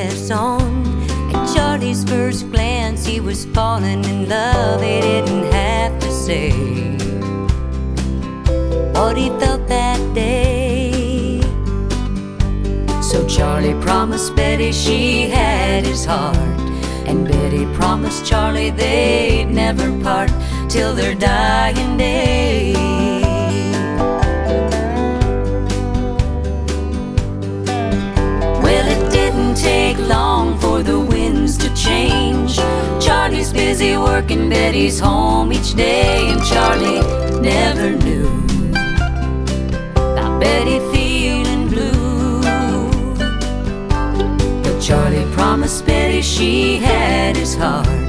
dress on. At Charlie's first glance, he was falling in love. He didn't have to say what he felt that day. So Charlie promised Betty she had his heart, and Betty promised Charlie they'd never part till their dying day. Well, it didn't take long for the winds to change. Charlie's busy working, Betty's home each day, and Charlie never knew about Betty feeling blue. But Charlie promised Betty she had his heart,